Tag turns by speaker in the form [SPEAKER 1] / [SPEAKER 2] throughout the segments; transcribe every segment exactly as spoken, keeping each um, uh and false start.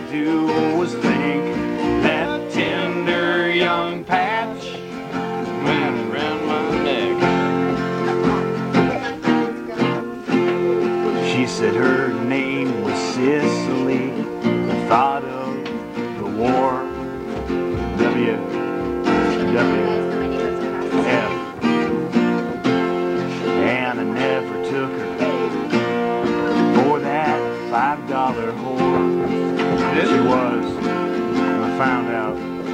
[SPEAKER 1] do was think that tender young patch went around my neck. She said her name was Cicely. I thought of the war. W. W. F. And I never took her for that five dollar whore. She was, when I found out.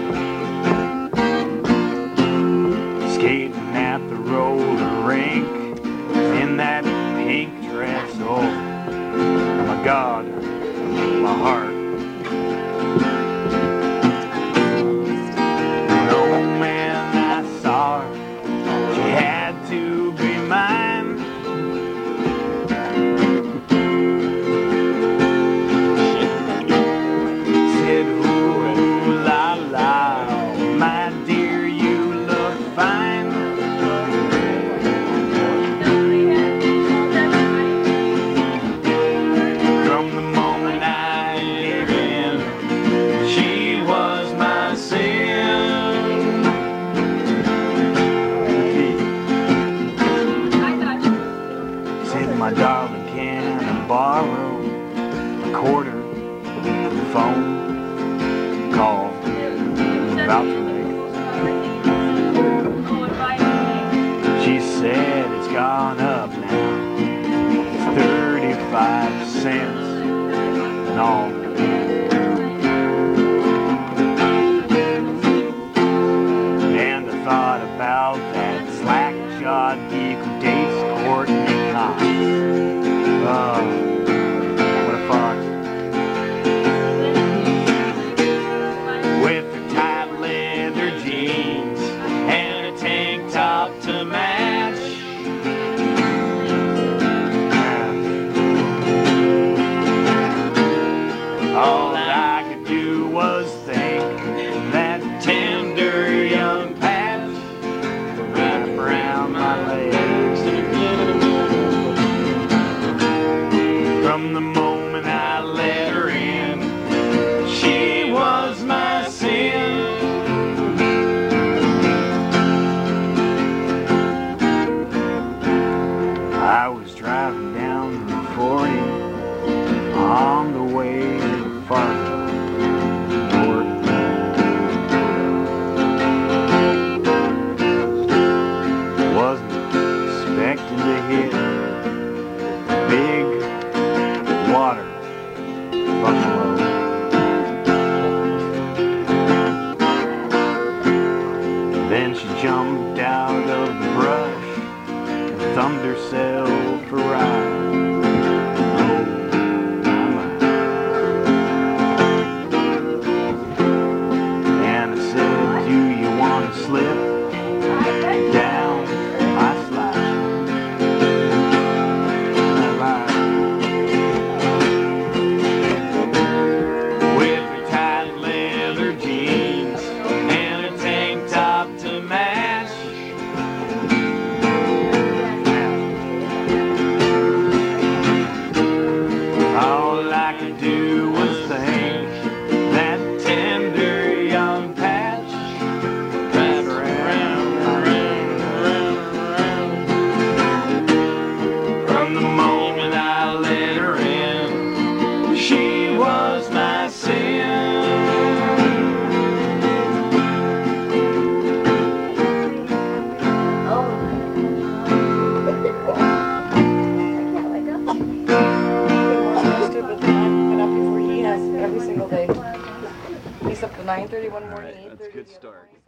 [SPEAKER 1] Skating at the roller rink in that pink dress. Oh my God, my heart. Oh man, I saw her. She had to be mine. Said, ooh, la la, my dear, you look fine. From the moment I gave in, she was my sin. Said, my darling, can I borrow a quarter? Phone call about to make. She said it's gone up now. It's thirty-five cents and all. And I thought about that slack-jawed geek who dates Courtney Cox. Oh. To match. All I could do was think that tender young patch wrapped around my legs. From the moment I let her in, she was my sin. I was driving down Route forty on the way to Fargo, North. Wasn't expecting to hit big water buffalo. Then she jumped out of the brush and thumbed herself a ride. Oh, my. And I said, do you want to slip down my slide? I lied. With her tight leather jeans and a tank top to match. All I could do was think that tender young patch wrapped around, around, around, around. From the moment I let her in, she was my sin.
[SPEAKER 2] Every single day. He's up to nine thirty one morning.
[SPEAKER 1] All right, that's a good start.